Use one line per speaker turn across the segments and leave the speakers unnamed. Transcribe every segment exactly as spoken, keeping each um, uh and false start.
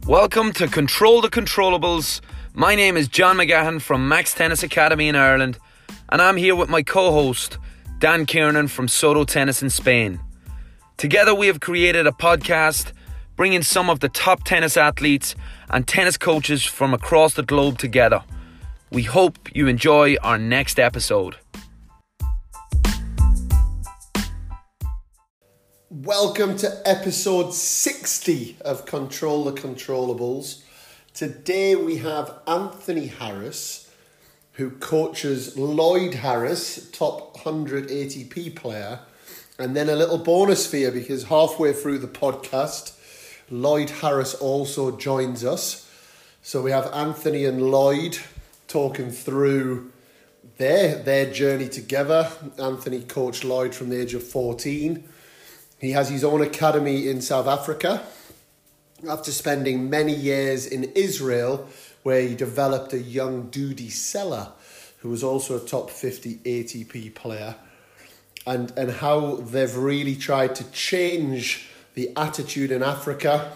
Welcome to Control the Controllables. My name is John McGahan from Max Tennis Academy in Ireland, and I'm here with my co-host, Dan Kiernan from Soto Tennis in Spain. Together we have created a podcast bringing some of the top tennis athletes and tennis coaches from across the globe together. We hope you enjoy our next episode.
Welcome to episode sixty of Control the Controllables. Today we have Anthony Harris, who coaches Lloyd Harris, top one hundred A T P player. And then a little bonus for you, because halfway through the podcast, Lloyd Harris also joins us. So we have Anthony and Lloyd talking through their, their journey together. Anthony coached Lloyd from the age of fourteen. He has his own academy in South Africa after spending many years in Israel, where he developed a young Dudi Sela, who was also a top fifty A T P player, and, and how they've really tried to change the attitude in Africa,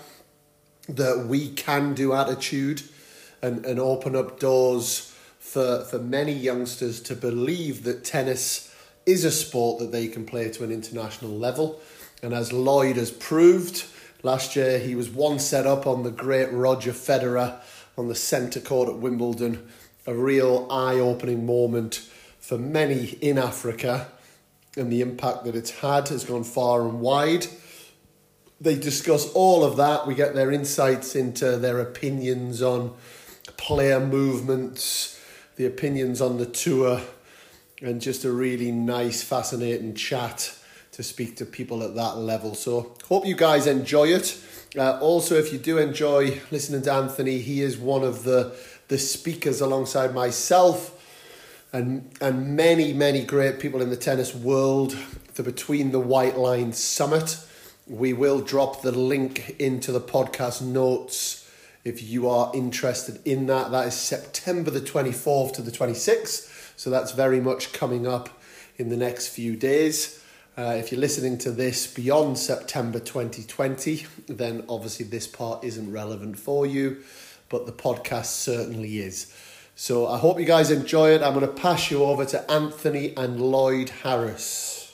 the we can do attitude, and, and open up doors for, for many youngsters to believe that tennis is a sport that they can play to an international level. And as Lloyd has proved, last year he was one set up on the great Roger Federer on the centre court at Wimbledon. A real eye-opening moment for many in Africa, and the impact that it's had has gone far and wide. They discuss all of that. We get their insights into their opinions on player movements, the opinions on the tour, and just a really nice, fascinating chat to speak to people at that level. So hope you guys enjoy it. Uh, also, if you do enjoy listening to Anthony, he is one of the, the speakers alongside myself and, and many, many great people in the tennis world, the Between the White Lines Summit. We will drop the link into the podcast notes if you are interested in that. That is September the twenty-fourth to the twenty-sixth. So that's very much coming up in the next few days. Uh, if you're listening to this beyond September twenty twenty, then obviously this part isn't relevant for you, but the podcast certainly is. So I hope you guys enjoy it. I'm going to pass you over to Anthony and Lloyd Harris.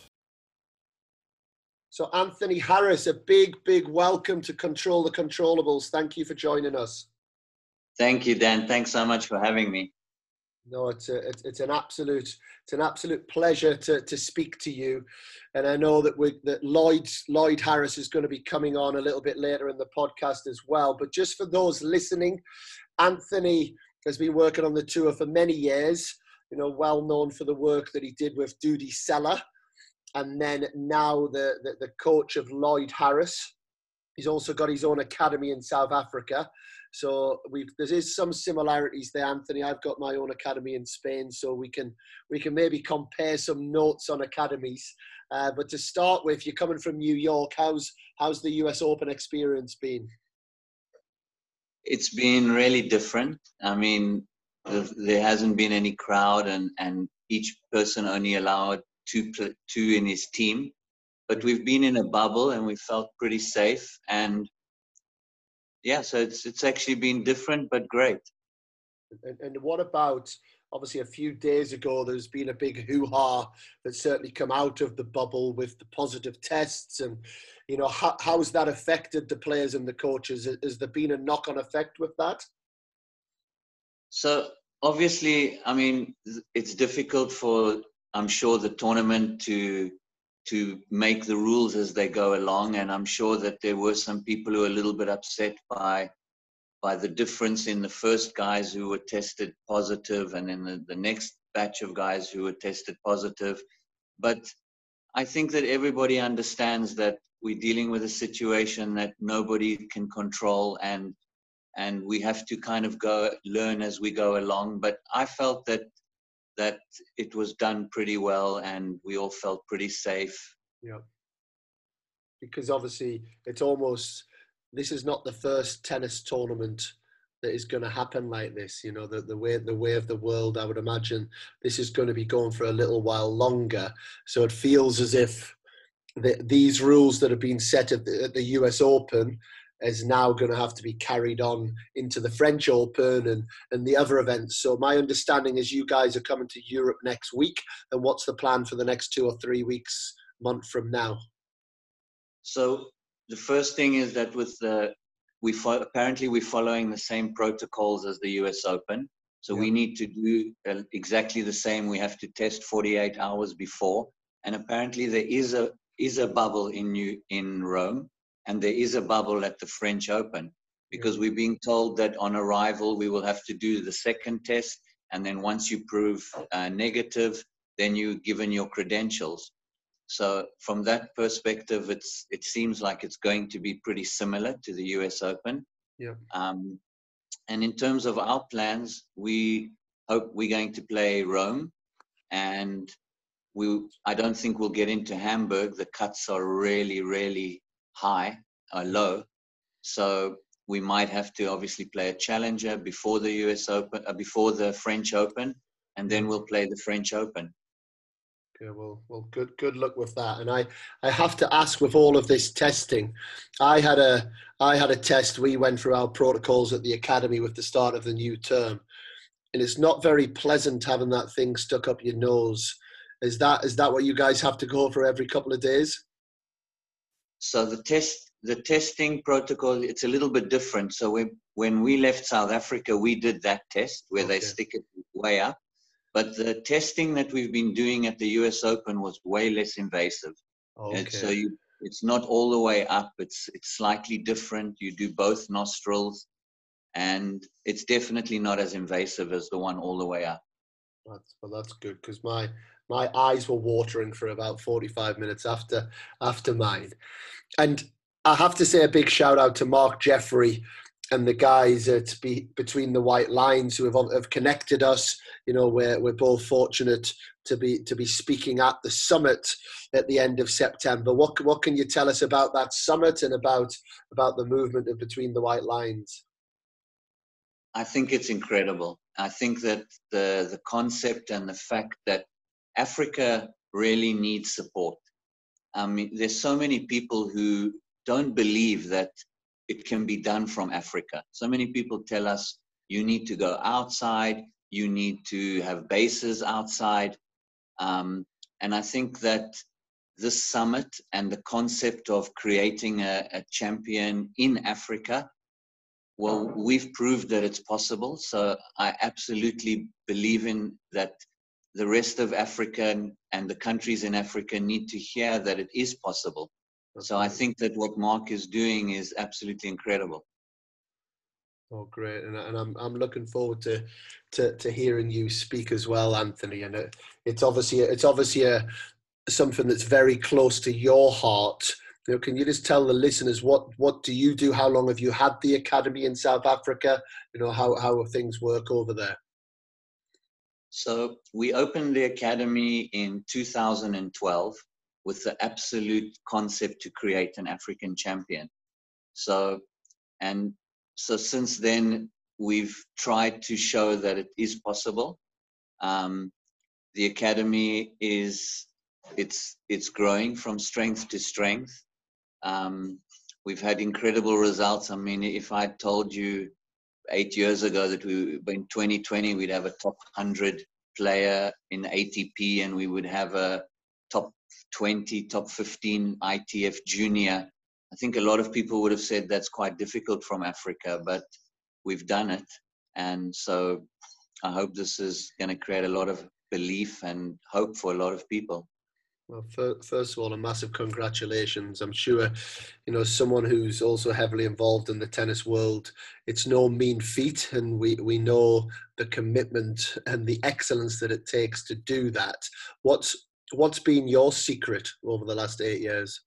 So Anthony Harris, a big, big welcome to Control the Controllables. Thank you for joining us.
Thank you, Dan. Thanks so much for having me.
No, it's a, it's, it's an absolute it's an absolute pleasure to to speak to you, and I know that we that Lloyd Lloyd Harris is going to be coming on a little bit later in the podcast as well. But just for those listening, Anthony has been working on the tour for many years. You know, well known for the work that he did with Dudi Sela, and then now the, the the coach of Lloyd Harris. He's also got his own academy in South Africa. So we've, there is some similarities there, Anthony. I've got my own academy in Spain, so we can we can maybe compare some notes on academies. Uh, but to start with, you're coming from New York. How's how's the U S Open experience been?
It's been really different. I mean, there hasn't been any crowd, and, and each person only allowed two two in his team. But we've been in a bubble, and we felt pretty safe. And yeah, so it's it's actually been different, but great.
And, and what about, obviously a few days ago, there's been a big hoo-ha that's certainly come out of the bubble with the positive tests. And, you know, how, how's that affected the players and the coaches? Has there been a knock-on effect with that?
So obviously, I mean, it's difficult for, I'm sure, the tournament to to make the rules as they go along. And I'm sure that there were some people who were a little bit upset by by the difference in the first guys who were tested positive and in the, the next batch of guys who were tested positive. But I think that everybody understands that we're dealing with a situation that nobody can control, and and we have to kind of go learn as we go along. But I felt that that it was done pretty well, and we all felt pretty safe.
Yeah. Because obviously it's almost, this is not the first tennis tournament that is going to happen like this. You know, the, the way the way of the world, I would imagine this is going to be going for a little while longer. So it feels as if the, these rules that have been set at the, at the U S Open is now going to have to be carried on into the French Open and, and the other events. So my understanding is you guys are coming to Europe next week. And what's the plan for the next two or three weeks, month from now?
So the first thing is that with the, we fo- apparently we're following the same protocols as the U S Open. So yeah. we need to do uh, exactly the same. We have to test forty-eight hours before. And apparently there is a, is a bubble in New, in Rome. And there is a bubble at the French Open, because we're being told that on arrival, we will have to do the second test. And then once you prove uh, negative, then you're given your credentials. So from that perspective, it's, it seems like it's going to be pretty similar to the U S Open.
Yeah.
Um, and in terms of our plans, we hope we're going to play Rome. And we, I don't think we'll get into Hamburg. The cuts are really, really high or low, so we might have to obviously play a challenger before the U S Open, uh, before the French Open, and then we'll play the French Open.
Okay, well, well, good, good luck with that. And I, I have to ask, with all of this testing, I had a, I had a test. We went through our protocols at the academy with the start of the new term, and it's not very pleasant having that thing stuck up your nose. Is that, is that what you guys have to go for every couple of days?
So the test, the testing protocol, it's a little bit different. So we, when we left South Africa, we did that test where okay. they stick it way up. But the testing that we've been doing at the U S Open was way less invasive.
Okay.
And so you, it's not all the way up. It's, it's slightly different. You do both nostrils, and it's definitely not as invasive as the one all the way up.
That's, well, that's good, because my, my eyes were watering for about forty-five minutes after, after mine. And I have to say a big shout out to Mark Jeffrey and the guys at Be, Between the White Lines, who have, have connected us. You know, we're, we're both fortunate to be, to be speaking at the summit at the end of September. What, what can you tell us about that summit and about, about the movement of Between the White Lines?
I think it's incredible. I think that the, the concept and the fact that Africa really needs support. I mean, there's so many people who don't believe that it can be done from Africa. So many people tell us, you need to go outside, you need to have bases outside. Um, and I think that this summit and the concept of creating a, a champion in Africa, well, we've proved that it's possible. So I absolutely believe in that. The rest of Africa and the countries in Africa need to hear that it is possible. So I think that what Mark is doing is absolutely incredible.
Oh, great. And, and I'm, I'm looking forward to, to, to hearing you speak as well, Anthony. And it, it's obviously, it's obviously a, something that's very close to your heart. You know, can you just tell the listeners, what, what do you do? How long have you had the academy in South Africa? You know, how, how things work over there?
So we opened the academy in two thousand twelve with the absolute concept to create an African champion. So, and so since then, we've tried to show that it is possible. Um, the academy is, it's, it's growing from strength to strength. Um, we've had incredible results. I mean, if I told you eight years ago that we, in twenty twenty, we'd have a top one hundred player in A T P and we would have a top twenty, top fifteen I T F junior, I think a lot of people would have said that's quite difficult from Africa, but we've done it. And so I hope this is going to create a lot of belief and hope for a lot of people.
Well, first of all, a massive congratulations. I'm sure, you know, someone who's also heavily involved in the tennis world, it's no mean feat. And we, we know the commitment and the excellence that it takes to do that. What's, what's been your secret over the last eight years?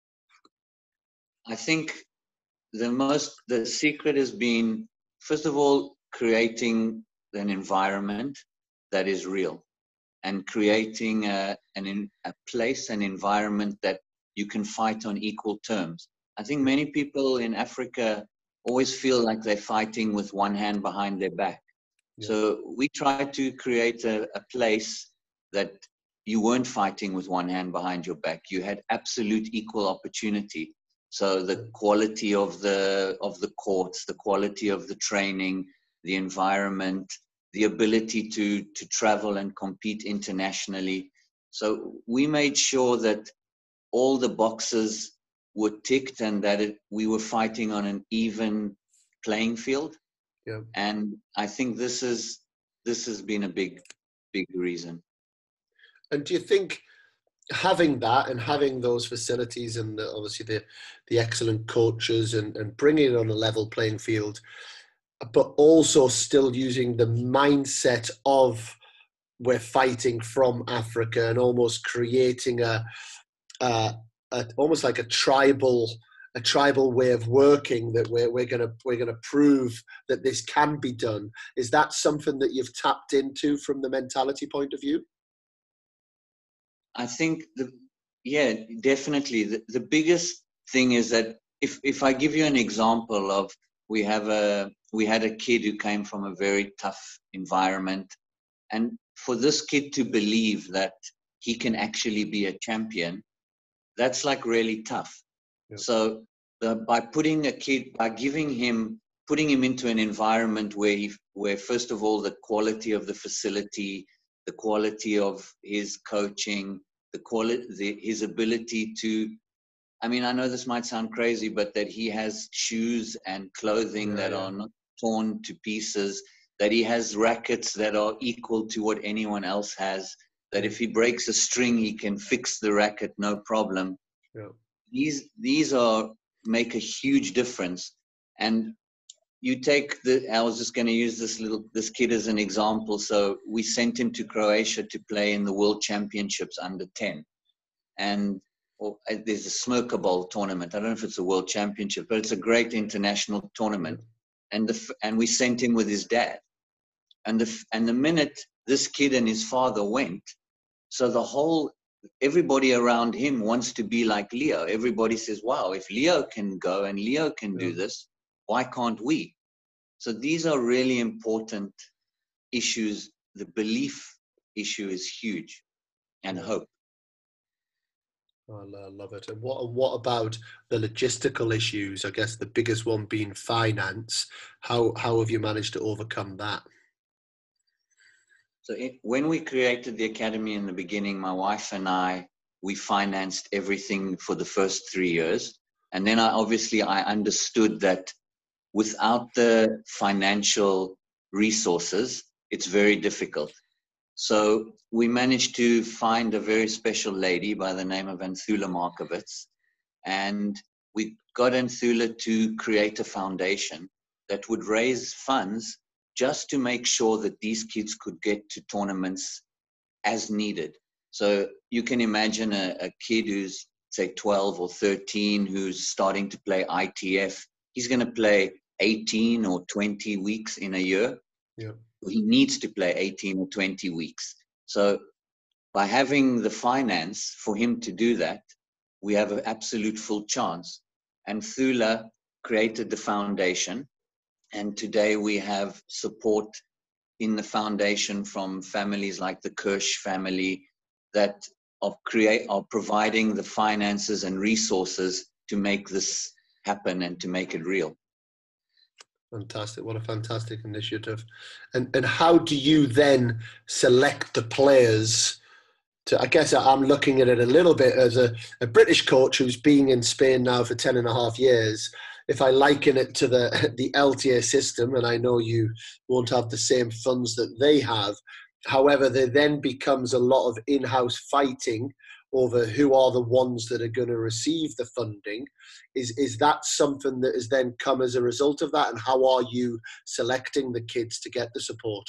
I think the most, the secret has been, first of all, creating an environment that is real. And creating a, an, a place, an environment that you can fight on equal terms. I think many people in Africa always feel like they're fighting with one hand behind their back. Yeah. So we tried to create a, a place that you weren't fighting with one hand behind your back. You had absolute equal opportunity. So the quality of the of the courts, the quality of the training, the environment, the ability to to travel and compete internationally. So we made sure that all the boxes were ticked and that it, we were fighting on an even playing field.
Yeah.
And I think this is this has been a big, big reason.
And do you think having that and having those facilities and the, obviously the the excellent coaches and, and bringing it on a level playing field, but also still using the mindset of we're fighting from Africa and almost creating a, a, a almost like a tribal a tribal way of working, that we're we're gonna we're gonna prove that this can be done. Is that something that you've tapped into from the mentality point of view?
I think the yeah, definitely. The, the biggest thing is that if if I give you an example of we have a we had a kid who came from a very tough environment, and for this kid to believe that he can actually be a champion, that's like really tough. Yep. So the, by putting a kid, by giving him, putting him into an environment where he, where first of all the quality of the facility, the quality of his coaching, the quality, the, his ability to, I mean, I know this might sound crazy, but that he has shoes and clothing yeah, that yeah. are not torn to pieces, that he has rackets that are equal to what anyone else has, that if he breaks a string, he can fix the racket, no problem. Yeah. These, these are, make a huge difference. And you take the, I was just going to use this little, this kid as an example. So we sent him to Croatia to play in the World Championships under ten. And or, uh, there's a Smoker Bowl tournament. I don't know if it's a World Championship, but it's a great international tournament. And the, and we sent him with his dad. And the, and the minute this kid and his father went, so the whole, everybody around him wants to be like Leo. Everybody says, wow, if Leo can go and Leo can do this, why can't we? So these are really important issues. The belief issue is huge, and hope.
I love it. And what, what about the logistical issues? I guess the biggest one being finance. How, how have you managed to overcome that?
So it, when we created the academy in the beginning, my wife and I, we financed everything for the first three years. And then I obviously I understood that without the financial resources, it's very difficult. So we managed to find a very special lady by the name of Anthula Markovits. And we got Anthula to create a foundation that would raise funds just to make sure that these kids could get to tournaments as needed. So you can imagine a, a kid who's, say, twelve or thirteen, who's starting to play I T F. He's going to play eighteen or twenty weeks in a year. Yeah. He needs to play eighteen or twenty weeks. So by having the finance for him to do that, we have an absolute full chance. And Thula created the foundation. And today we have support in the foundation from families like the Kirsch family that are, create, are providing the finances and resources to make this happen and to make it real.
Fantastic. What a fantastic initiative. And and how do you then select the players to, I guess I'm looking at it a little bit as a, a British coach who's been in Spain now for ten and a half years. If I liken it to the, the L T A system, and I know you won't have the same funds that they have, however, there then becomes a lot of in-house fighting over who are the ones that are going to receive the funding. Is is that something that has then come as a result of that? And how are you selecting the kids to get the support?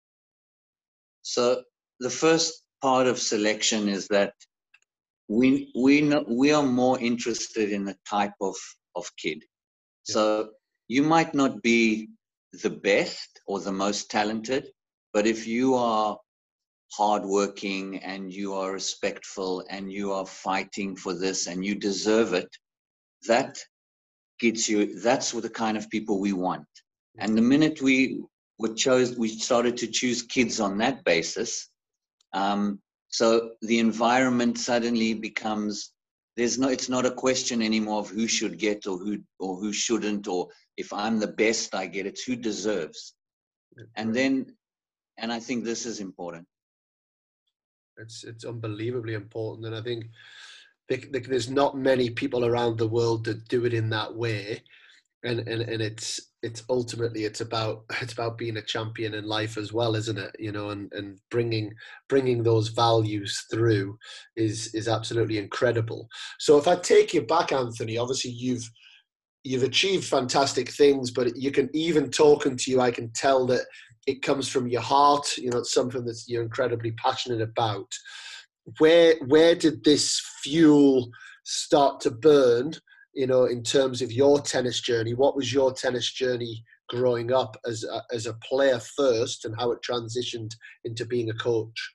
So the first part of selection is that we we know, we are more interested in the type of, of kid. Yeah. So you might not be the best or the most talented, but if you are hardworking and you are respectful and you are fighting for this and you deserve it, that gets you, that's what the kind of people we want. And the minute we were chose, we started to choose kids on that basis. Um, so the environment suddenly becomes there's no, it's not a question anymore of who should get or who or who shouldn't, or if I'm the best I get. It's who deserves. And then, and I think this is important.
It's it's unbelievably important, and I think there's not many people around the world that do it in that way. And, and and it's it's ultimately it's about it's about being a champion in life as well, isn't it? You know, and, and bringing bringing those values through is is absolutely incredible. So if I take you back, Anthony, obviously you've you've achieved fantastic things, but you can, even talking to you, I can tell that it comes from your heart. You know, it's something that you're incredibly passionate about. Where where did this fuel start to burn? You know, in terms of your tennis journey, what was your tennis journey growing up as a, as a player first, and how it transitioned into being a coach?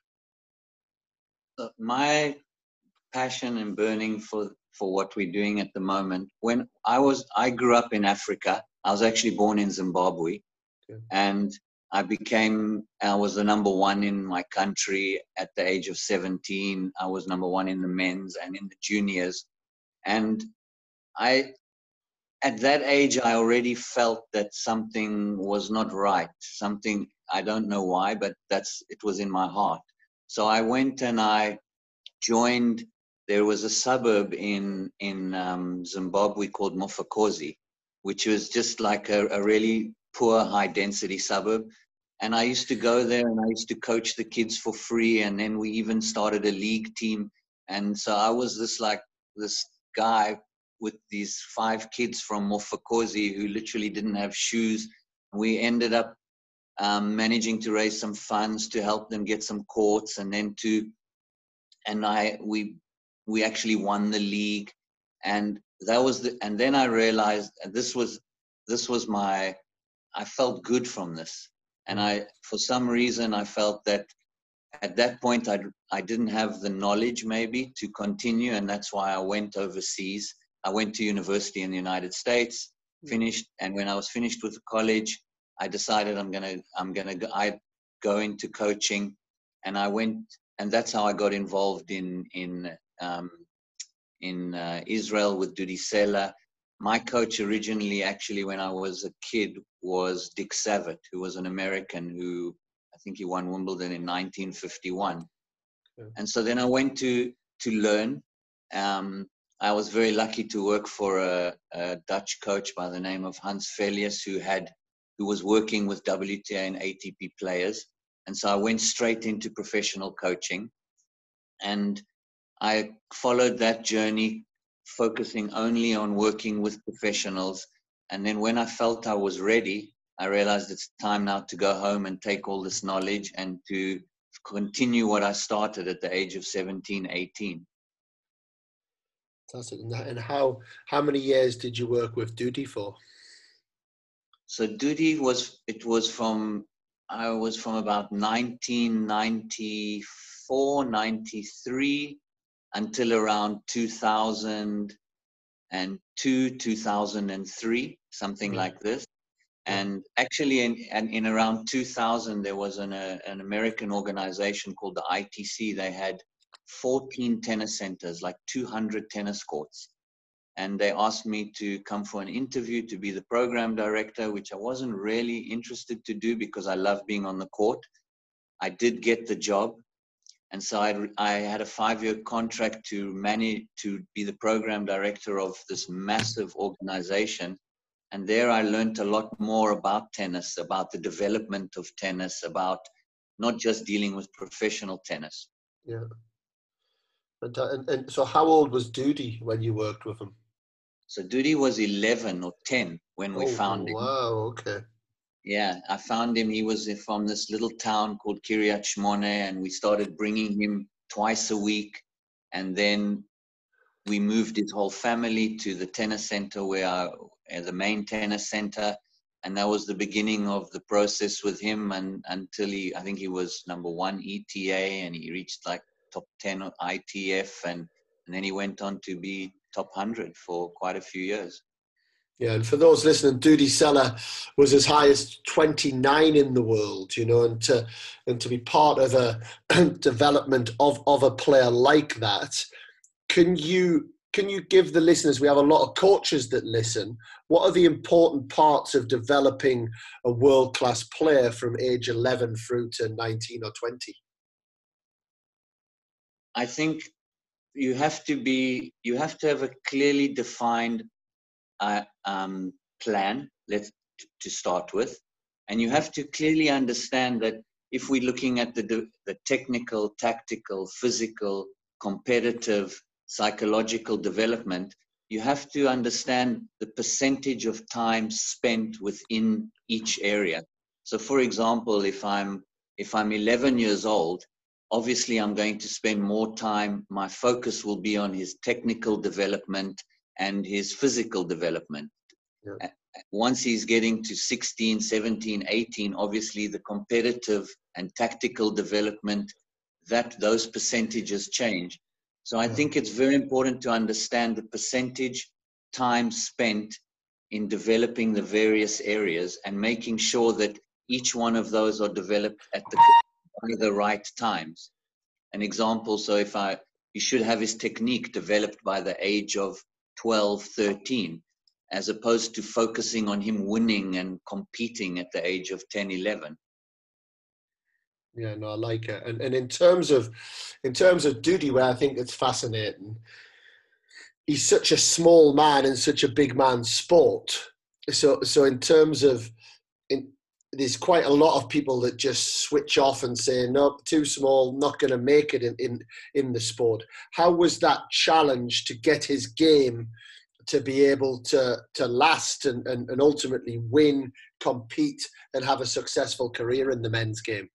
My passion and burning for, for what we're doing at the moment, when I was, I grew up in Africa. I was actually born in Zimbabwe. Okay. And I became, I was the number one in my country at the age of seventeen. I was number one in the men's and in the juniors. And I, at that age, I already felt that something was not right. Something, I don't know why, but that's, it was in my heart. So I went and I joined, there was a suburb in, in um, Zimbabwe called Mufokoti, which was just like a, a really poor, high density suburb. And I used to go there and I used to coach the kids for free. And then we even started a league team. And so I was this like, this guy with these five kids from Mufokoti who literally didn't have shoes. We ended up um, managing to raise some funds to help them get some courts, and then to, and I, we, we actually won the league, and that was the, and then I realized this was, this was my, I felt good from this. And I, for some reason, I felt that at that point, I, I didn't have the knowledge maybe to continue, and that's why I went overseas. I went to university in the United States, finished, and when I was finished with college, I decided I'm gonna I'm gonna go, I go into coaching, and I went, and that's how I got involved in in um, in uh, Israel with Dudi Sela. My coach originally, actually, when I was a kid, was Dick Savitt, who was an American who I think he won Wimbledon in nineteen fifty-one. Okay. And so then I went to to learn. Um, I was very lucky to work for a, a Dutch coach by the name of Hans Felius, who had, who was working with W T A and A T P players. And so I went straight into professional coaching, and I followed that journey, focusing only on working with professionals. And then when I felt I was ready, I realized it's time now to go home and take all this knowledge and to continue what I started at the age of seventeen, eighteen.
Fantastic. And how how many years did you work with Dudi for?
So Dudi was, it was from, I was from about nineteen ninety-four, ninety-three until around two thousand two, two thousand three, something mm-hmm. like this. And actually in, in, in around two thousand, there was an, uh, an American organization called the I T C. They had fourteen tennis centers, like two hundred tennis courts. And they asked me to come for an interview to be the program director, which I wasn't really interested to do because I love being on the court. I did get the job. And so I, I had a five-year contract to manage, to be the program director of this massive organization. And there I learned a lot more about tennis, about the development of tennis, about not just dealing with professional tennis.
Yeah. And, uh, and, and so how old was Dudi when you worked with him?
So Dudi was eleven or ten when we
oh,
found him.
Wow, okay.
Yeah, I found him. He was from this little town called Kiryat Shmone, and we started bringing him twice a week. And then we moved his whole family to the tennis center, where our, uh, the main tennis center. And that was the beginning of the process with him, and until he, I think he was number one E T A, and he reached like top ten I T F, and, and then he went on to be top one hundred for quite a few years.
Yeah, and for those listening, Dudi Sela was as high as twenty-nine in the world, you know, and to and to be part of a development of, of a player like that, can you can you give the listeners, we have a lot of coaches that listen, what are the important parts of developing a world-class player from age eleven through to nineteen or twenty?
I think you have to be, you have to have a clearly defined uh, um, plan, let's to start with. And you have to clearly understand that if we're looking at the, the technical, tactical, physical, competitive, psychological development, you have to understand the percentage of time spent within each area. So for example, if I'm, if I'm eleven years old, obviously I'm going to spend more time, my focus will be on his technical development and his physical development. Yeah. Once he's getting to sixteen, seventeen, eighteen, obviously the competitive and tactical development, that those percentages change. So I think it's very important to understand the percentage time spent in developing the various areas and making sure that each one of those are developed at the, at the right times. An example, so if I, he should have his technique developed by the age of twelve, thirteen, as opposed to focusing on him winning and competing at the age of ten, eleven.
Yeah, no, I like it. And and in terms of in terms of Dudi, where I think it's fascinating, he's such a small man in such a big man's sport. So so in terms of in, there's quite a lot of people that just switch off and say, no, too small, not going to make it in, in, in the sport. How was that challenge to get his game to be able to, to last and, and, and ultimately win, compete, and have a successful career in the men's game?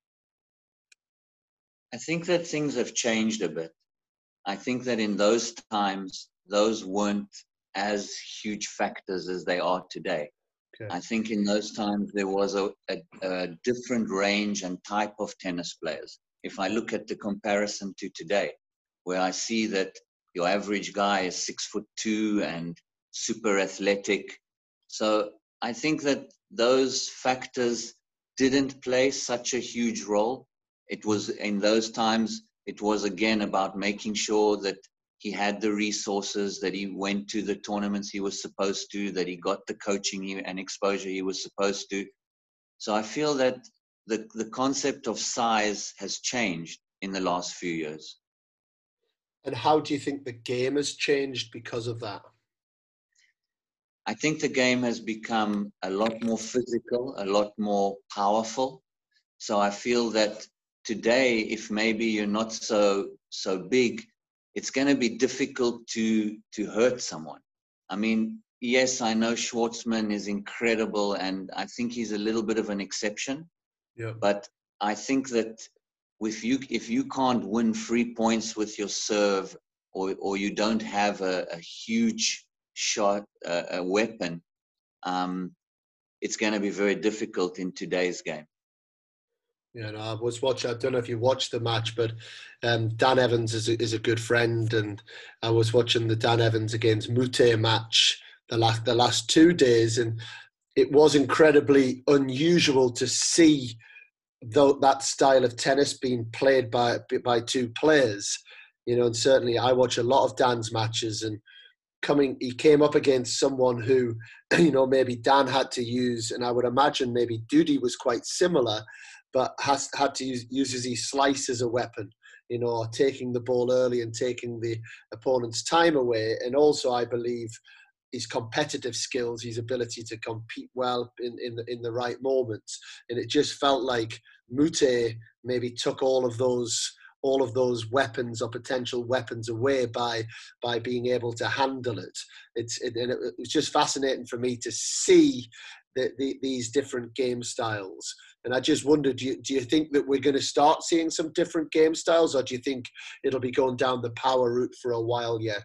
I think that things have changed a bit. I think that in those times, those weren't as huge factors as they are today. Okay. I think in those times there was a, a, a different range and type of tennis players. If I look at the comparison to today, where I see that your average guy is six foot two and super athletic. So I think that those factors didn't play such a huge role. It was in those times, it was again about making sure that he had the resources, that he went to the tournaments he was supposed to, that he got the coaching and exposure he was supposed to. So I feel that the, the concept of size has changed in the last few years.
And how do you think the game has changed because of that?
I think the game has become a lot more physical, a lot more powerful. So I feel that today, if maybe you're not so so big, it's going to be difficult to to hurt someone. I mean, yes, I know Schwartzman is incredible, and I think he's a little bit of an exception. Yeah. But I think that if you if you can't win free points with your serve, or or you don't have a, a huge shot, uh, a weapon, um, it's going to be very difficult in today's game.
Yeah, no, I was watching. I don't know if you watched the match, but um, Dan Evans is a, is a good friend, and I was watching the Dan Evans against Mute match the last the last two days, and it was incredibly unusual to see though that style of tennis being played by by two players. You know, and certainly I watch a lot of Dan's matches, and coming, he came up against someone who, you know, maybe Dan had to use, and I would imagine maybe Dudi was quite similar, but has had to use uses his slice as a weapon, you know, taking the ball early and taking the opponent's time away. And also, I believe, his competitive skills, his ability to compete well in, in, the, in the right moments. And it just felt like Mute maybe took all of those all of those weapons or potential weapons away by by being able to handle it. It's it, and it, it was just fascinating for me to see the, the, these different game styles. And I just wondered, do you, do you think that we're going to start seeing some different game styles, or do you think it'll be going down the power route for a while yet?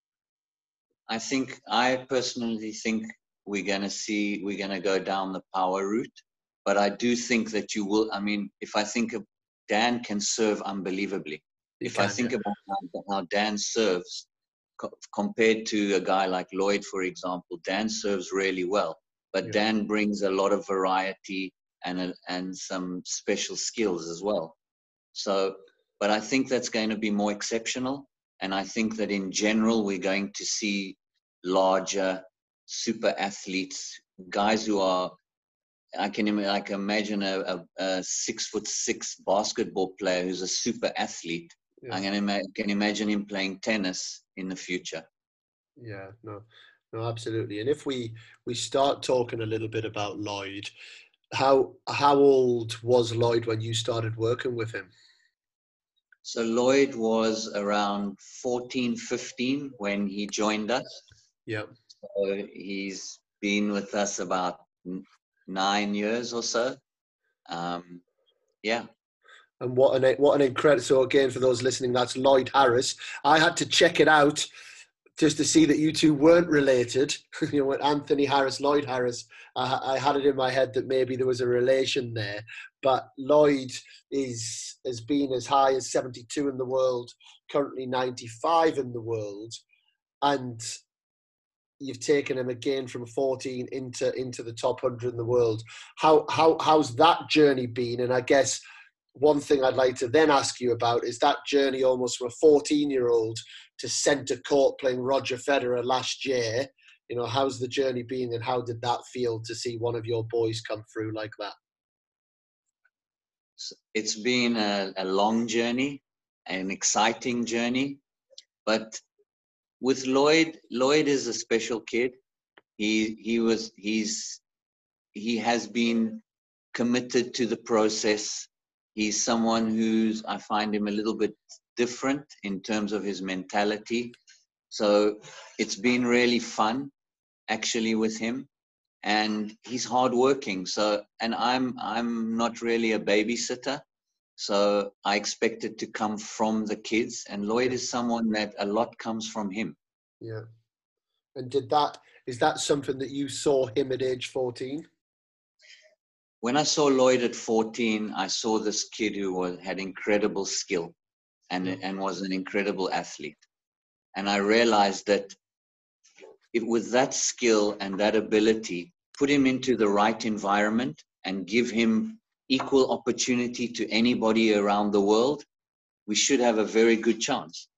I think, I personally think we're going to see, we're going to go down the power route. But I do think that you will, I mean, if I think of Dan can serve unbelievably. He if can, I think yeah. about how, how Dan serves co- compared to a guy like Lloyd, for example, Dan serves really well, but yeah. Dan brings a lot of variety and a, and some special skills as well. So, but I think that's going to be more exceptional. And I think that in general, we're going to see larger super athletes, guys who are, I can like imagine a, a, a six foot six basketball player who's a super athlete. Yeah. I can, ima- can imagine him playing tennis in the future.
Yeah, no, no, absolutely. And if we, we start talking a little bit about Lloyd, how how old was Lloyd when you started working with him?
So Lloyd was around fourteen, fifteen when he joined us.
Yeah.
So he's been with us about nine years or so. Um, yeah.
And what an what an incredible. So again, for those listening, that's Lloyd Harris. I had to check it out just to see that you two weren't related. You know, with Anthony Harris, Lloyd Harris, I, I had it in my head that maybe there was a relation there. But Lloyd is has been as high as seventy-two in the world, currently ninety-five in the world, and you've taken him again from fourteen into into the top one hundred in the world. How how how's that journey been? And I guess one thing I'd like to then ask you about is that journey almost from a fourteen-year-old to centre court playing Roger Federer last year. You know, how's the journey been, and how did that feel to see one of your boys come through like that?
It's been a, a long journey, an exciting journey, but with Lloyd, Lloyd is a special kid. He he was he's he has been committed to the process. He's someone who's, I find him a little bit different in terms of his mentality. So it's been really fun actually with him, and he's hardworking. So, and I'm, I'm not really a babysitter. So I expect it to come from the kids, and Lloyd is someone that a lot comes from him.
Yeah. And did that, is that something that you saw him at age fourteen?
When I saw Lloyd at fourteen, I saw this kid who was, had incredible skill and, mm. and was an incredible athlete. And I realized that it, with that skill and that ability, put him into the right environment and give him equal opportunity to anybody around the world, we should have a very good chance.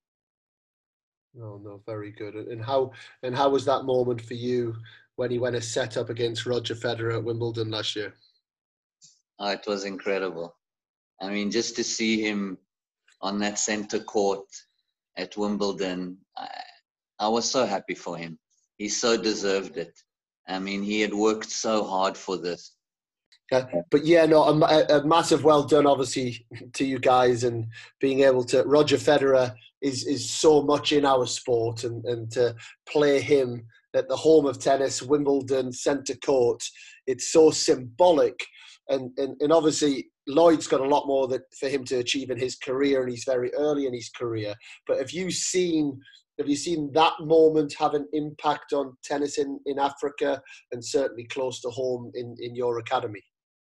No, no, very good. And how and how was that moment for you when he went a set up against Roger Federer at Wimbledon last year?
Oh, it was incredible. I mean, just to see him on that center court at Wimbledon, I, I was so happy for him. He so deserved it. I mean, he had worked so hard for this.
Uh, but yeah, no, a, a massive well done, obviously, to you guys, and being able to. Roger Federer is is so much in our sport, and and to play him at the home of tennis, Wimbledon, centre court, it's so symbolic. And, and and obviously, Lloyd's got a lot more that for him to achieve in his career, and he's very early in his career. But have you seen have you seen that moment have an impact on tennis in, in Africa, and certainly close to home in, in your academy?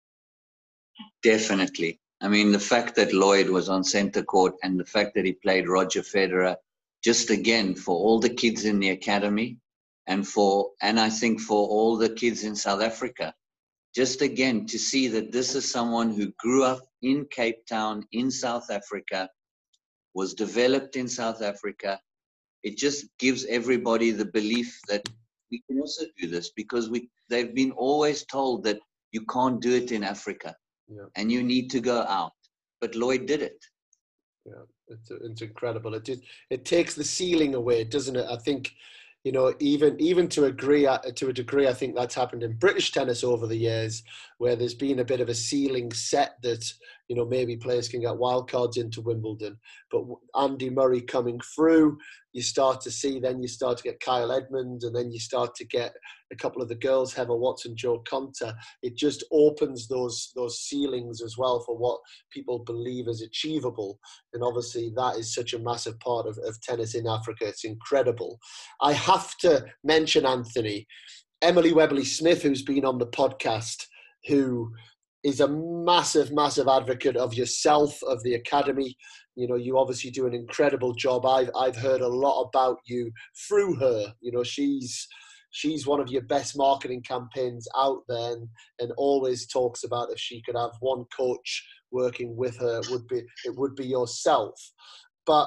Definitely. I mean, the fact that Lloyd was on centre court and the fact that he played Roger Federer, just again, for all the kids in the academy, and for and I think for all the kids in South Africa, just again to see that this is someone who grew up in Cape Town in South Africa, was developed in South Africa. It just gives everybody the belief that we can also do this, because we they've been always told that you can't do it in Africa. Yeah. And you need to go out. But Lloyd did it.
Yeah, it's it's incredible. It just, it takes the ceiling away, doesn't it? I think, you know, even even to agree to a degree, I think that's happened in British tennis over the years, where there's been a bit of a ceiling set that, you know, maybe players can get wild cards into Wimbledon. But Andy Murray coming through, you start to see, then you start to get Kyle Edmund, and then you start to get a couple of the girls, Heather Watson, Jo Konta. It just opens those those ceilings as well for what people believe is achievable. And obviously that is such a massive part of, of tennis in Africa. It's incredible. I have to mention, Anthony, Emily Webley-Smith, who's been on the podcast, who is a massive, massive advocate of yourself, of the academy. You know, you obviously do an incredible job. I've I've heard a lot about you through her. You know, she's she's one of your best marketing campaigns out there, and, and always talks about if she could have one coach working with her, it would be it would be yourself. But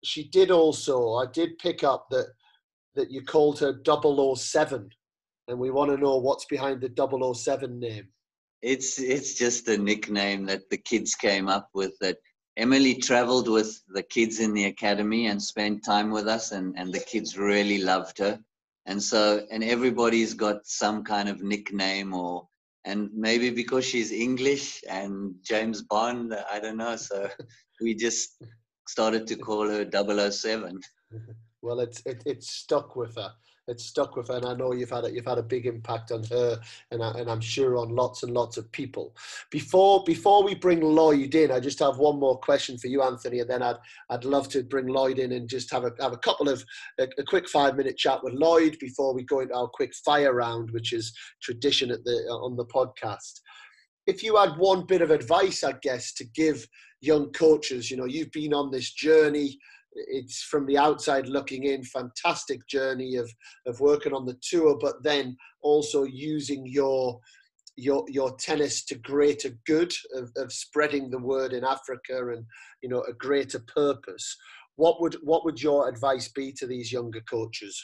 she did also, I did pick up that that you called her double oh seven, and we want to know what's behind the double oh seven name.
It's it's just a nickname that the kids came up with. That Emily traveled with the kids in the academy and spent time with us, and, and the kids really loved her. And so, and everybody's got some kind of nickname, or, and maybe because she's English and James Bond, I don't know. So we just started to call her double oh seven.
Well, it's it, it's stuck with her. It's stuck with her, and I know you've had a, you've had a big impact on her, and I, and I'm sure on lots and lots of people. Before before we bring Lloyd in, I just have one more question for you, Anthony, and then I'd I'd love to bring Lloyd in and just have a have a couple of a, a quick five minute chat with Lloyd before we go into our quick fire round, which is tradition at the on the podcast. If you had one bit of advice, I guess, to give young coaches, you know, you've been on this journey. It's from the outside looking in, fantastic journey of, of working on the tour, but then also using your your your tennis to greater good of, of spreading the word in Africa and, you know, a greater purpose. What would what would your advice be to these younger coaches?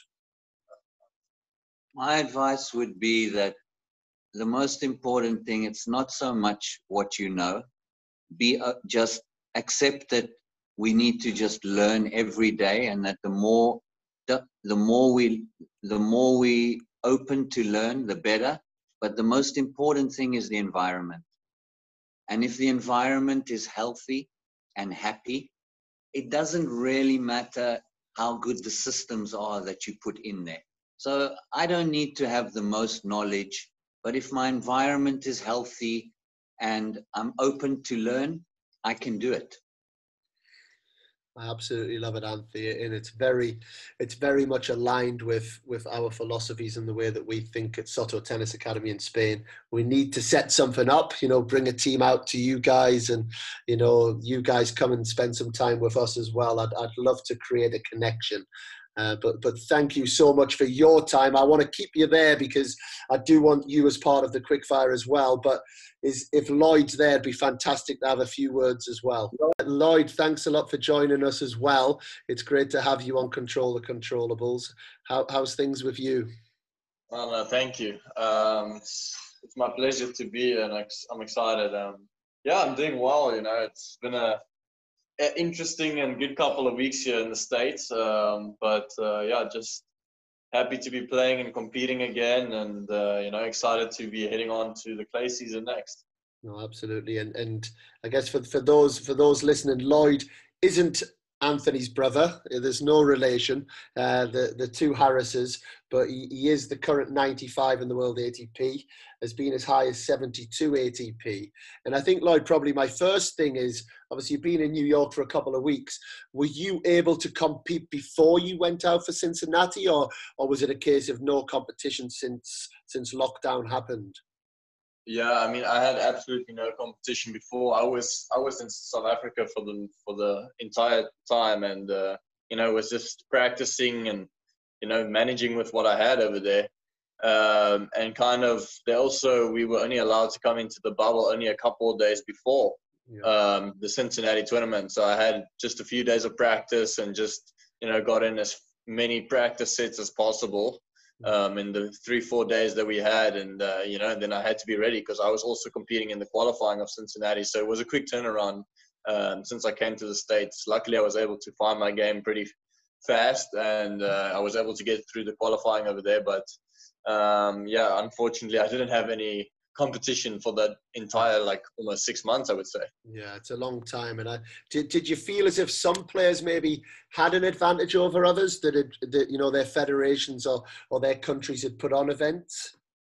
My advice would be that the most important thing, it's not so much what you know, be uh, just accept that we need to just learn every day, and that the more the, the more we the more we open to learn, the better. But the most important thing is the environment. And if the environment is healthy and happy, it doesn't really matter how good the systems are that you put in there. So I don't need to have the most knowledge, but if my environment is healthy and I'm open to learn, I can do it.
I absolutely love it, Anthony, and it's very, it's very much aligned with with our philosophies and the way that we think at Soto Tennis Academy in Spain. We need to set something up, you know, bring a team out to you guys, and you know, you guys come and spend some time with us as well. I'd I'd love to create a connection. Uh, but but thank you so much for your time. I want to keep you there because I do want you as part of the quickfire as well. But is if Lloyd's there, it'd be fantastic to have a few words as well. Lloyd, thanks a lot for joining us as well. It's great to have you on Control the Controllables. How, how's things with you?
Well, no, thank you. Um, it's, it's my pleasure to be here, and I'm excited. Um, yeah, I'm doing well. You know, it's been a interesting and good couple of weeks here in the States, um, but uh, yeah, just happy to be playing and competing again, and uh, you know, excited to be heading on to the clay season next.
No, absolutely, and and I guess for for those for those listening, Lloyd isn't Anthony's brother. There's no relation, uh, the the two Harrises, but he, he is the current ninety-five in the world A T P, has been as high as seventy-two A T P. And I think, Lloyd, probably my first thing is, obviously you've been in New York for a couple of weeks. Were you able to compete before you went out for Cincinnati, or or was it a case of no competition since since lockdown happened?
Yeah, I mean, I had absolutely no competition before. I was I was in South Africa for the for the entire time, and uh, you know, was just practicing and, you know, managing with what I had over there. Um, and kind of, they also, we were only allowed to come into the bubble only a couple of days before yeah. um, the Cincinnati tournament. So I had just a few days of practice and just, you know, got in as many practice sets as possible. Um, in the three, four days that we had. And, uh, you know, and then I had to be ready because I was also competing in the qualifying of Cincinnati. So it was a quick turnaround um, since I came to the States. Luckily, I was able to find my game pretty fast, and uh, I was able to get through the qualifying over there. But, um, yeah, unfortunately, I didn't have any competition for that entire, like, almost six months, I would say.
Yeah, it's a long time. And I did. Did you feel as if some players maybe had an advantage over others, that, had, that you know, their federations or or their countries had put on events?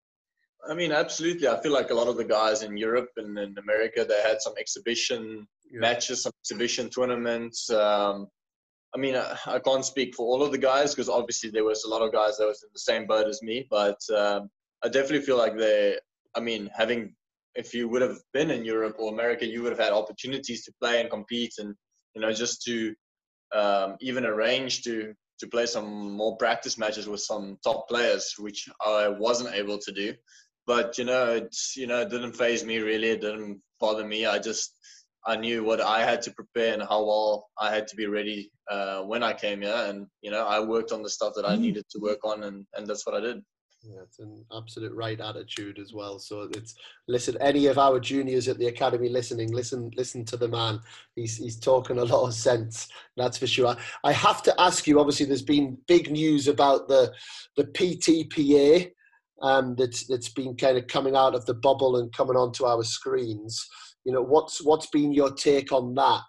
I mean, absolutely. I feel like a lot of the guys in Europe and in America, they had some exhibition yeah. matches, some exhibition tournaments. Um, I mean, I, I can't speak for all of the guys because obviously there was a lot of guys that was in the same boat as me. But um, I definitely feel like they. I mean, having, if you would have been in Europe or America, you would have had opportunities to play and compete, and, you know, just to um, even arrange to to play some more practice matches with some top players, which I wasn't able to do. But, you know, it's, you know, it didn't faze me really. It didn't bother me. I just, I knew what I had to prepare and how well I had to be ready uh, when I came here. And, you know, I worked on the stuff that I needed to work on, and, and that's what I did.
Yeah, it's an absolute right attitude as well. So it's listen. Any of our juniors at the academy listening, listen, listen to the man. He's he's talking a lot of sense. That's for sure. I have to ask you. Obviously, there's been big news about the the P T P A, um, that's that's been kind of coming out of the bubble and coming onto our screens. You know, what's what's been your take on that?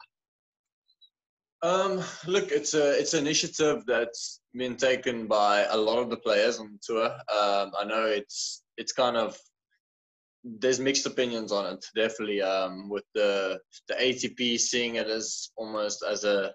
Um, look, it's a it's an initiative that's been taken by a lot of the players on the tour. Um, I know it's it's kind of there's mixed opinions on it. Definitely, um, with the the A T P seeing it as almost as a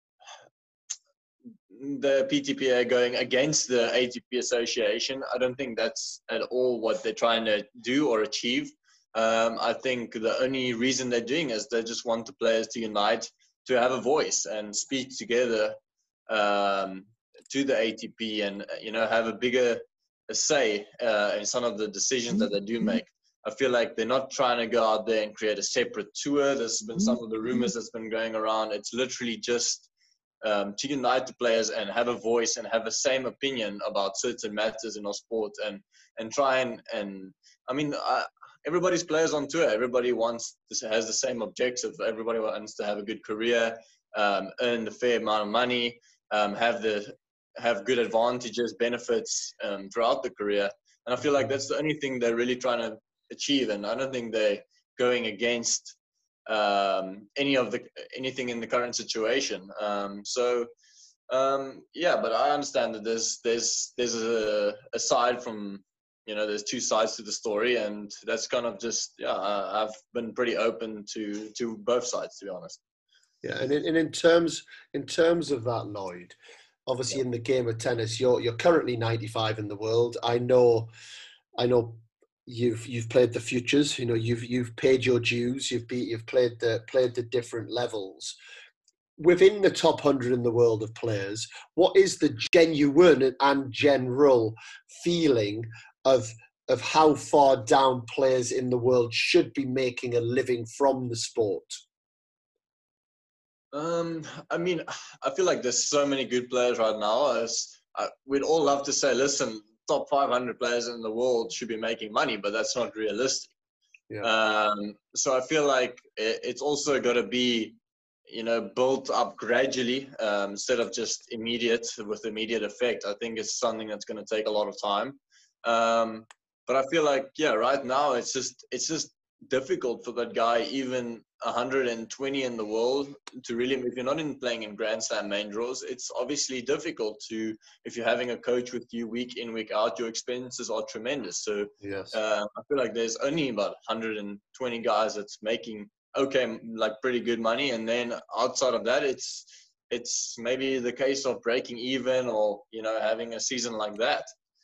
the P T P A going against the A T P Association. I don't think that's at all what they're trying to do or achieve. Um, I think the only reason they're doing is they just want the players to unite, to have a voice and speak together um, to the A T P, and you know have a bigger a say uh, in some of the decisions that they do make. I feel like they're not trying to go out there and create a separate tour. There's been some of the rumors that's been going around. It's literally just um, to unite the players and have a voice and have the same opinion about certain matters in our sport, and and try and and I mean. I, Everybody's players on tour. Everybody wants to, has the same objective. Everybody wants to have a good career, um, earn the fair amount of money, um, have the have good advantages, benefits um, throughout the career. And I feel like that's the only thing they're really trying to achieve. And I don't think they're going against um, any of the anything in the current situation. Um, so um, yeah, but I understand that there's there's there's a aside from. You know, there's two sides to the story, and that's kind of just, yeah, I've been pretty open to to both sides, to be honest.
Yeah, and in, and in terms in terms of that, Lloyd, obviously yeah. in the game of tennis, you're you're currently ninety-five in the world. I know, I know, you've you've played the futures. You know, you've you've paid your dues. You've be, you've played the played the different levels. Within the top one hundred in the world of players, what is the genuine and general feeling of of how far down players in the world should be making a living from the sport?
Um, I mean, I feel like there's so many good players right now. As uh, we'd all love to say, listen, top five hundred players in the world should be making money, but that's not realistic. Yeah. Um, so I feel like it, it's also got to be, you know, built up gradually um, instead of just immediate with immediate effect. I think it's something that's going to take a lot of time. Um, but I feel like, yeah, right now it's just it's just difficult for that guy, even one hundred twenty in the world, to really, if you're not in playing in Grand Slam main draws, it's obviously difficult to, if you're having a coach with you week in, week out, your expenses are tremendous. So
yes.
uh, I feel like there's only about one hundred twenty guys that's making, okay, like pretty good money. And then outside of that, it's it's maybe the case of breaking even, or, you know, having a season like that.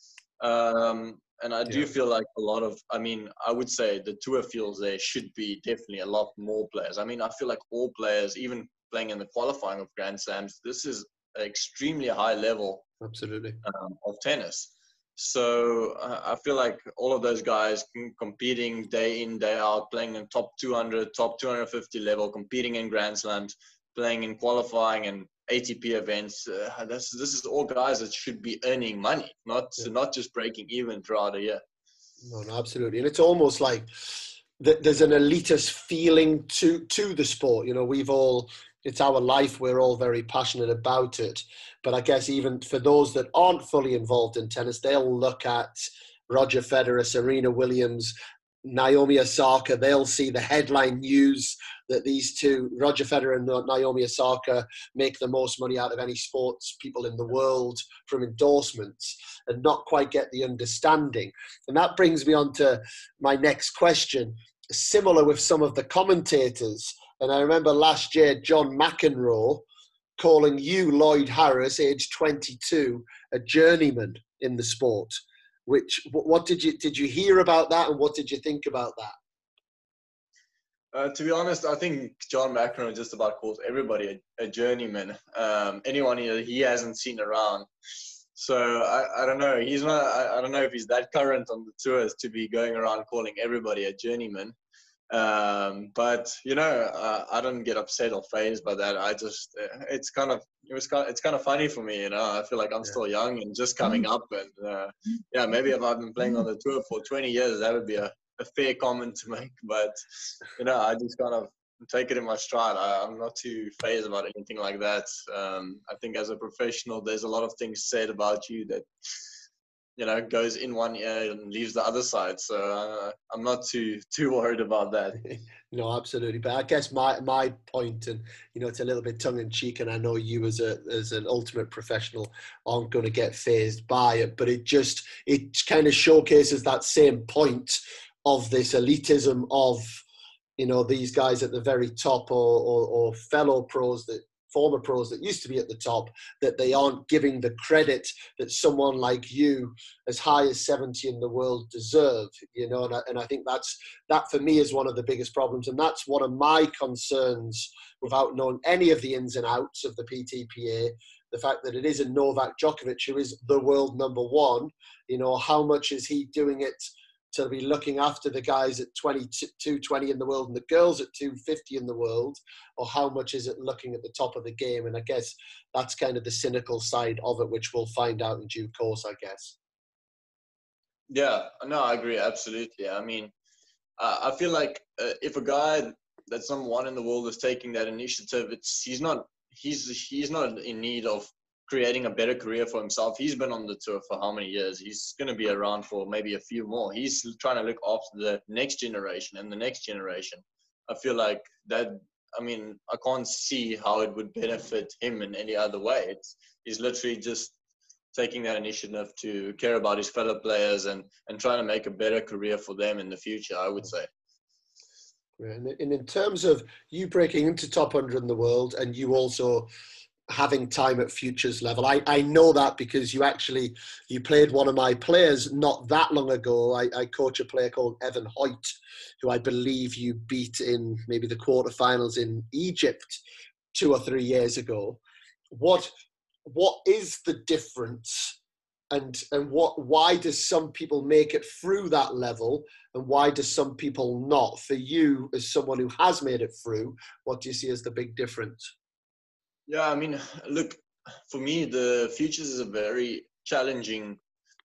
Um, and I do yeah. feel like a lot of, I mean, I would say the tour feels there should be definitely a lot more players. I mean, I feel like all players, even playing in the qualifying of Grand Slams, this is an extremely high level
absolutely
um, of tennis. So uh, I feel like all of those guys competing day in, day out, playing in top two hundred, top two hundred fifty level, competing in Grand Slams, playing in qualifying and A T P events. Uh, this, this is all guys that should be earning money, not yeah. not just breaking even throughout a year.
No, no, absolutely. And it's almost like th- there's an elitist feeling to to the sport. You know, we've all, it's our life. We're all very passionate about it. But I guess even for those that aren't fully involved in tennis, they'll look at Roger Federer, Serena Williams, Naomi Osaka. They'll see the headline news that these two, Roger Federer and Naomi Osaka, make the most money out of any sports people in the world from endorsements, and not quite get the understanding. And that brings me on to my next question, similar with some of the commentators. And I remember last year, John McEnroe calling you, Lloyd Harris, age twenty-two, a journeyman in the sport. Which, what did you, did you hear about that, and what did you think about that?
Uh, to be honest, I think John McEnroe just about calls everybody a, a journeyman. Um, anyone he, he hasn't seen around. So I, I don't know. He's not. I, I don't know if he's that current on the tours to be going around calling everybody a journeyman. Um, but you know, uh, I don't get upset or phased by that. I just, uh, it's kind of, it was kind, of, it's kind of funny for me. You know, I feel like I'm
Yeah.
still young and just coming up, and uh, yeah, maybe if I've been playing on the tour for twenty years, that would be a, a fair comment to make. But you know, I just kind of take it in my stride. I, I'm not too phased about anything like that. Um, I think as a professional, there's a lot of things said about you that, you know, goes in one ear and leaves the other side. So uh, I'm not too too worried about that.
No, absolutely. But I guess my my point, and you know, it's a little bit tongue in cheek, and I know you as a as an ultimate professional aren't going to get phased by it, but it just it kind of showcases that same point of this elitism of, you know, these guys at the very top, or or, or fellow pros that. former pros that used to be at the top, that they aren't giving the credit that someone like you, as high as seventy in the world, deserve, you know, and I, and I think that's, that for me is one of the biggest problems. And that's one of my concerns, without knowing any of the ins and outs of the P T P A, the fact that it is a Novak Djokovic who is the world number one, you know, how much is he doing it to be looking after the guys at twenty-two twenty in the world and the girls at two fifty in the world, or how much is it looking at the top of the game? And I guess that's kind of the cynical side of it, which we'll find out in due course, I guess.
Yeah, no, I agree. Absolutely. I mean, uh, I feel like uh, if a guy that's number one in the world is taking that initiative, it's, he's not, he's, he's not in need of creating a better career for himself. He's been on the tour for how many years? He's going to be around for maybe a few more. He's trying to look after the next generation and the next generation. I feel like that, I mean, I can't see how it would benefit him in any other way. It's, he's literally just taking that initiative to care about his fellow players and, and trying to make a better career for them in the future, I would say.
And in terms of you breaking into top one hundred in the world, and you also having time at futures level, I, I know that because you actually, you played one of my players not that long ago. I, I coach a player called Evan Hoyt, who I believe you beat in maybe the quarterfinals in Egypt two or three years ago. What what is the difference, and and what why does some people make it through that level, and why does some people not? For you, as someone who has made it through, what do you see as the big difference?
Yeah, I mean, look, for me, the futures is a very challenging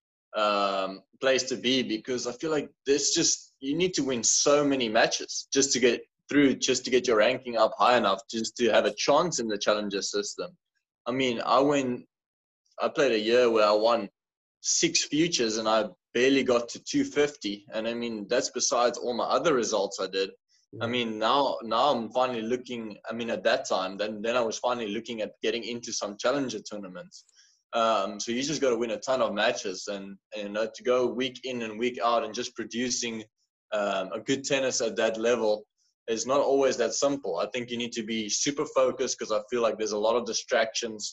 um, place to be, because I feel like there's just, you need to win so many matches just to get through, just to get your ranking up high enough, just to have a chance in the challenger system. I mean, I went, I played a year where I won six futures and I barely got to two fifty. And I mean, that's besides all my other results I did. I mean, now now I'm finally looking, I mean, at that time, then, then I was finally looking at getting into some challenger tournaments. Um, so you just got to win a ton of matches, and, and you know, to go week in and week out and just producing um, a good tennis at that level is not always that simple. I think you need to be super focused, because I feel like there's a lot of distractions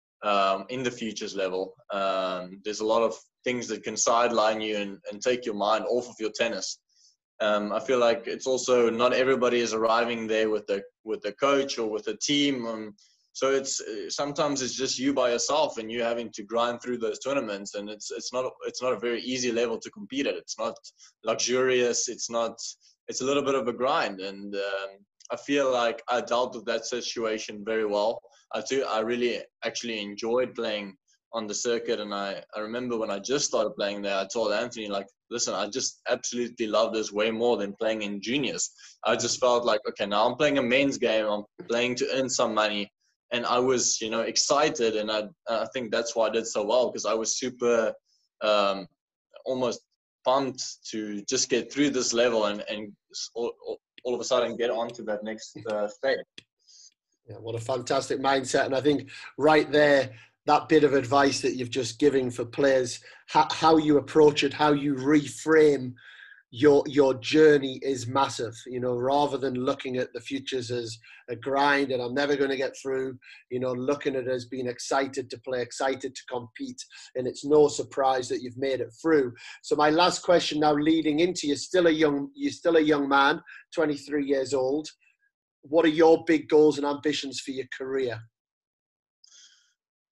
um, in the futures level. Um, there's a lot of things that can sideline you and, and take your mind off of your tennis. Um, I feel like it's also not everybody is arriving there with the with the coach or with a team. Um, so it's sometimes it's just you by yourself, and you having to grind through those tournaments. And it's it's not it's not a very easy level to compete at. It's not luxurious. It's not. It's a little bit of a grind, and um, I feel like I dealt with that situation very well. I too I really actually enjoyed playing on the circuit. And I, I remember when I just started playing there, I told Anthony, like, listen, I just absolutely love this way more than playing in juniors. I just felt like, okay, now I'm playing a men's game. I'm playing to earn some money. And I was, you know, excited. And I, I think that's why I did so well, because I was super um, almost pumped to just get through this level and, and all, all of a sudden get onto that next uh, stage.
Yeah, what a fantastic mindset. And I think right there, that bit of advice that you've just given for players, how, how you approach it, how you reframe your your journey is massive. You know, rather than looking at the futures as a grind and I'm never going to get through, you know, looking at it as being excited to play, excited to compete. And it's no surprise that you've made it through. So my last question now, leading into, you're still a young, you're still a young man, twenty-three years old. What are your big goals and ambitions for your career?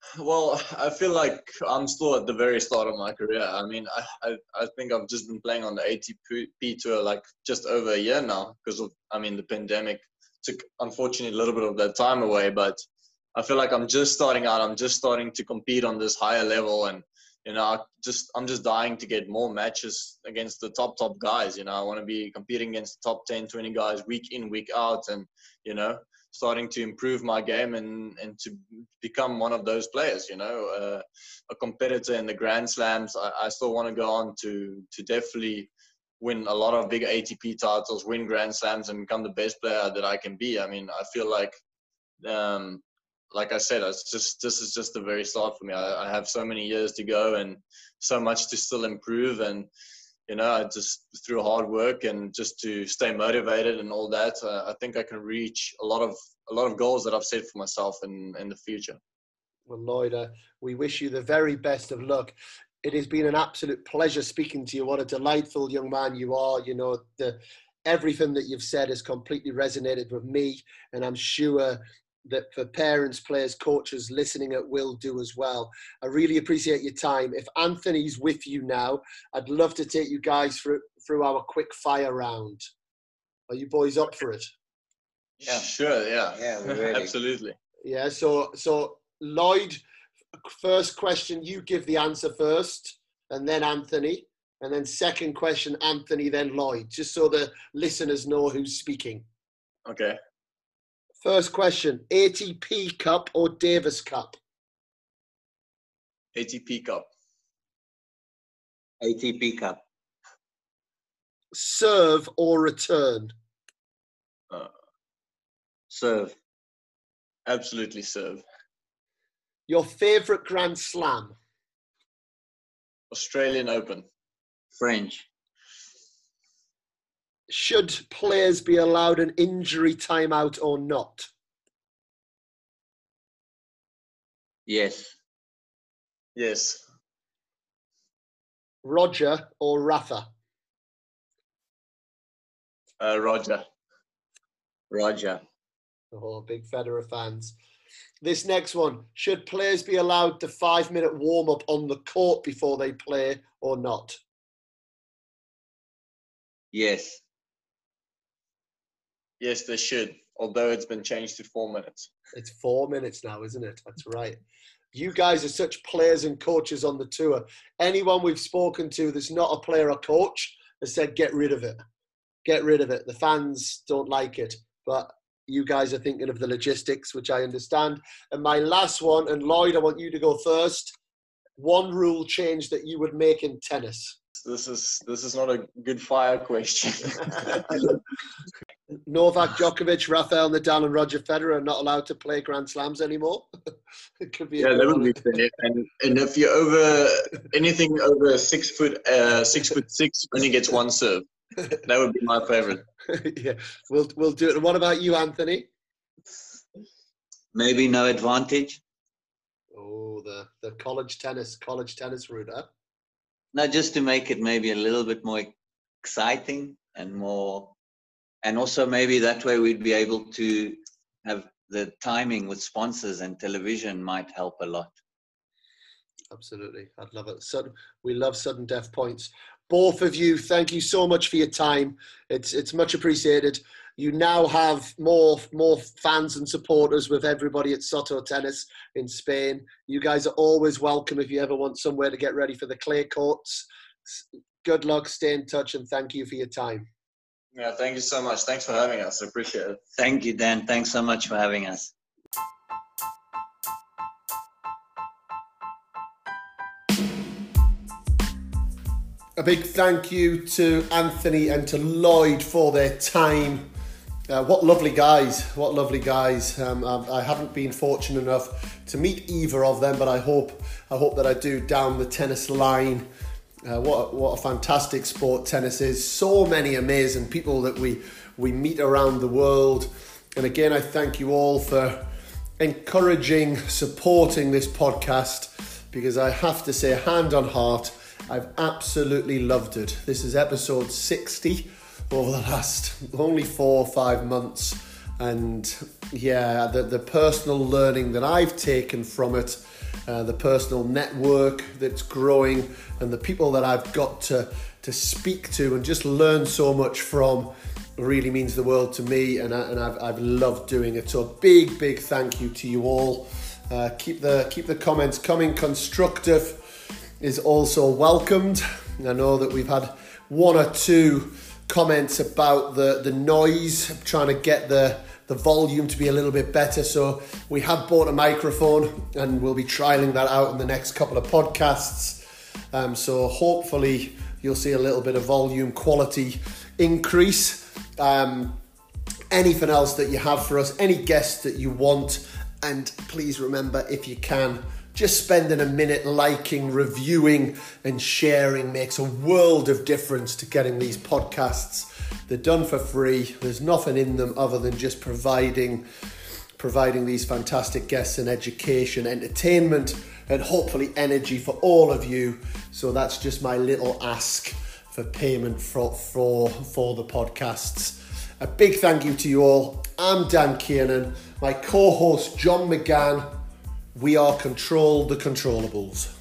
Well, I feel like I'm still at the very start of my career. I mean, I, I, I think I've just been playing on the A T P tour like just over a year now because of, I mean, the pandemic took, unfortunately, a little bit of that time away. But I feel like I'm just starting out. I'm just starting to compete on this higher level. And, you know, I just, I'm just dying to get more matches against the top, top guys. You know, I want to be competing against the top ten, twenty guys week in, week out. And, you know, starting to improve my game and, and to become one of those players, you know, uh, a competitor in the Grand Slams. I, I still want to go on to to definitely win a lot of big A T P titles, win Grand Slams, and become the best player that I can be. I mean, I feel like, um, like I said, it's just this is just the very start for me. I, I have so many years to go and so much to still improve. And you know, I just through hard work and just to stay motivated and all that, uh, I think I can reach a lot of a lot of goals that I've set for myself in, in the future.
Well, Lloyd, uh, we wish you the very best of luck. It has been an absolute pleasure speaking to you. What a delightful young man you are. You know, the, everything that you've said has completely resonated with me, and I'm sure that for parents, players, coaches listening it will do as well. I really appreciate your time. If Anthony's with you now, I'd love to take you guys through, through our quick fire round. Are you boys up for it?
Yeah, sure. Yeah,
Yeah, we're ready.
Absolutely.
Yeah, so, so Lloyd, first question, you give the answer first, and then Anthony. And then second question, Anthony, then Lloyd, just so the listeners know who's speaking.
Okay.
First question, A T P Cup or Davis Cup?
A T P Cup.
A T P Cup.
Serve or return?
Uh,
Serve.
absolutely serve.
Your favourite Grand Slam?
Australian Open.
French.
Should players be allowed an injury timeout or not?
Yes.
Yes.
Roger or Rafa?
Uh, Roger.
Roger.
Oh, big Federer fans. This next one, should players be allowed the five-minute warm-up on the court before they play or not?
Yes.
Yes, they should, although it's been changed to four minutes.
It's four minutes now, isn't it? That's right. You guys are such players and coaches on the tour. Anyone we've spoken to that's not a player or coach has said, get rid of it. Get rid of it. The fans don't like it. But you guys are thinking of the logistics, which I understand. And my last one, and Lloyd, I want you to go first. One rule change that you would make in tennis.
This is this is not a good fire question.
Novak Djokovic, Rafael Nadal and Roger Federer are not allowed to play Grand Slams anymore. It could be.
Yeah, that would be fair. And and if you're over anything over six foot uh, six foot six, only gets one serve. That would be my favorite.
Yeah, we'll we'll do it. And what about you, Anthony?
Maybe no advantage.
Oh, the the college tennis, college tennis route, huh?
No, just to make it maybe a little bit more exciting and more, and also maybe that way we'd be able to have the timing with sponsors and television might help a lot.
Absolutely. I'd love it. Sudden, we love sudden death points. Both of you, thank you so much for your time. It's it's much appreciated. You now have more more fans and supporters with everybody at Soto Tennis in Spain. You guys are always welcome if you ever want somewhere to get ready for the clay courts. Good luck, stay in touch, and thank you for your time.
Yeah, thank you so much. Thanks for having us. I appreciate it.
Thank you, Dan. Thanks so much for having us.
A big thank you to Anthony and to Lloyd for their time. Uh, what lovely guys, what lovely guys. Um, I, I haven't been fortunate enough to meet either of them, but I hope I hope that I do down the tennis line. Uh, what, what a fantastic sport tennis is. So many amazing people that we, we meet around the world. And again, I thank you all for encouraging, supporting this podcast, because I have to say, hand on heart, I've absolutely loved it. This is episode sixty over the last only four or five months. And yeah, the, the personal learning that I've taken from it, uh, the personal network that's growing, and the people that I've got to, to speak to and just learn so much from really means the world to me, and, I, and I've, I've loved doing it. So big, big thank you to you all. Uh, keep the keep the comments coming. Constructive is also welcomed. I know that we've had one or two comments about the, the noise, trying to get the, the volume to be a little bit better. So we have bought a microphone and we'll be trialing that out in the next couple of podcasts. Um, so hopefully you'll see a little bit of volume quality increase. Um, anything else that you have for us, any guests that you want, and please remember, if you can, just spending a minute liking, reviewing and sharing makes a world of difference to getting these podcasts. They're done for free. There's nothing in them other than just providing providing these fantastic guests and education, entertainment, and hopefully energy for all of you. So that's just my little ask for payment for, for, for the podcasts. A big thank you to you all. I'm Dan Kiernan, my co-host John McGann. We are Control the Controllables.